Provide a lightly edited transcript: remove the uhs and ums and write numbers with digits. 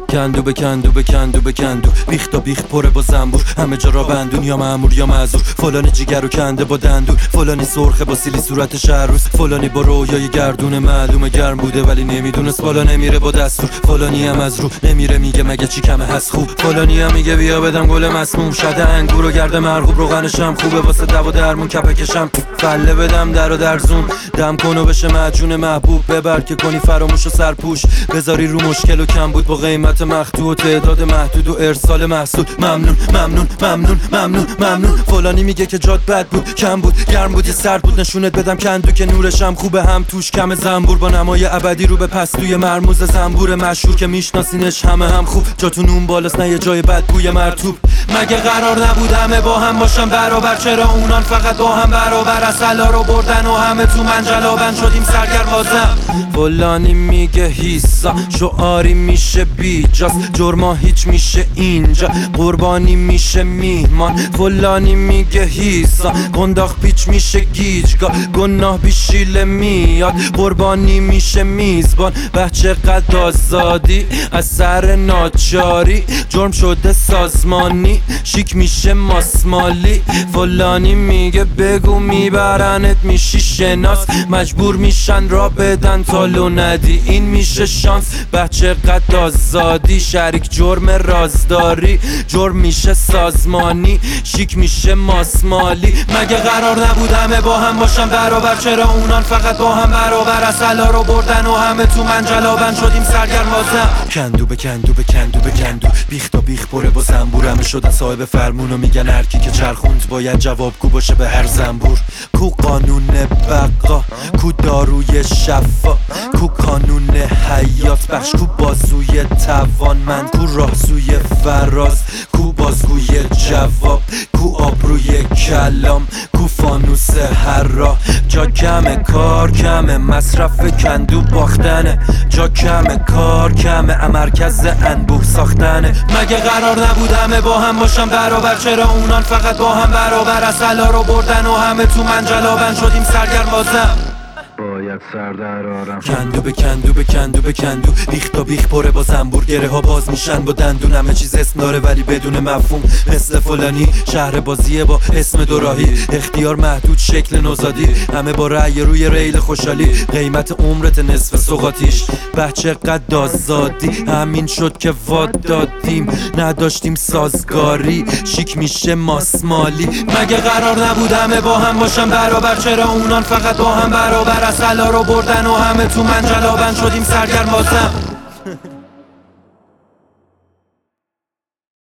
کندو به کندو به کندو به کندو، بیخ تا بیخ پره با زنبور، همه جا را بندون یا مأمور یا معذور. فلانی جیگر رو کنده با دندون، فلانی سرخه با سیلی صورتش هر روز، فلانی با رویای گردون معلومه گرم بوده ولی نمیدونست بالا نمیره با دستور. فلانی هم از رو نمیره میگه مگه چی کمه هست خوب، فلانی هم میگه بیا بدم گل مسموم، شده انگور و گرده مرغوب، روغنشم خوبه واسه دوا درمون، کپکشم فله بدم در و درزون، دم کنو بشه مجون محبوب، ببر که کنی فراموش و سرپوش، بذاری رو مشکل و کم بود با قیمت مخدوع و تعداد محدود و ارسال محصول. ممنون ممنون ممنون ممنون ممنون. فلانی میگه که جات بد بود، کم بود، گرم بود، یه سرد بود، نشونت بدم کندو که نورشم خوبه، هم توش کم زنبور، با نمای ابدی رو به پستوی مرموز زنبور مشهور که میشناسینش همه هم خوب، جاتون اون بالاست نه یه جای بد بوی مرطوب. مگه قرار نبود همه با هم باشن برابر، چرا اونان فقط با هم برابر، اصلا رو بردن و همه تو منجلابن شدیم سرگرم بازم. فلانی میگه هیسا شعاری میشه بیجاست، جرما هیچ میشه اینجا، قربانی میشه میهمان. فلانی میگه هیسا گنداخ پیچ میشه گیجگاه، گناه بیشیله میاد، قربانی میشه میزبان. بچه قد آزادی از سر ناچاری، جرم شده سازمانی، شیک میشه ماسمالی. فلانی میگه بگو میبرنت میشی شناس، مجبور میشن را بدن تا لو ندی، این میشه شانس. بچه قد آزادی شریک جرم رازداری، جرم میشه سازمانی، شیک میشه ماسمالی. مگه قرار نبود همه با هم باشن برابر، چرا اونان فقط با هم برابر، اصلا رو بردن و همه تو منجلابن شدیم سرگرم بازم. کندو به کندو به کندو به کندو، بیخ تا بیخ پره با زنبور، همه شدن صاحب فرمون و میگن هرکی که چرخوند باید جوابگو باشه به هر زنبور. کو قانون بقا، کو داروی شفا، کو کانون حیات بخش، کو بازوی توانمند، کو راهزوی فراز، کو بازگوی جواب، کو آبروی کلام، کو فانوس هر راه. جا کمه کار کمه، مصرف کندو باختنه، جا کمه کار کمه، مرکز انبوه ساختنه. مگه قرار نبود همه با هم باشن برابر، چرا اونان فقط با هم برابر، اصلا رو بردن و همه تو منجلابن شدیم سرگرم بازم. باید سر در آرم. کندو به کندو به کندو به کندو، بیخ تا بیخ پره با زنبور، گره ها باز میشن با دندون، همه چیز اسم داره ولی بدون مفهوم، مثل فلانی شهر بازیه با اسم دوراهی، اختیار محدود شکل نوزادی، همه با رأی روی ریل خوشحالی، قیمت عمرت نصف سوقاتیش. بچه قد آزادی همین شد که واد دادیم، نداشتیم سازگاری، شیک میشه ماسمالی. مگه قرار نبود همه با هم باشن برابر، چرا اونان فقط با هم برابر، اصلا رو بردن و همه تو منجلابن شدیم سرگرم بازم.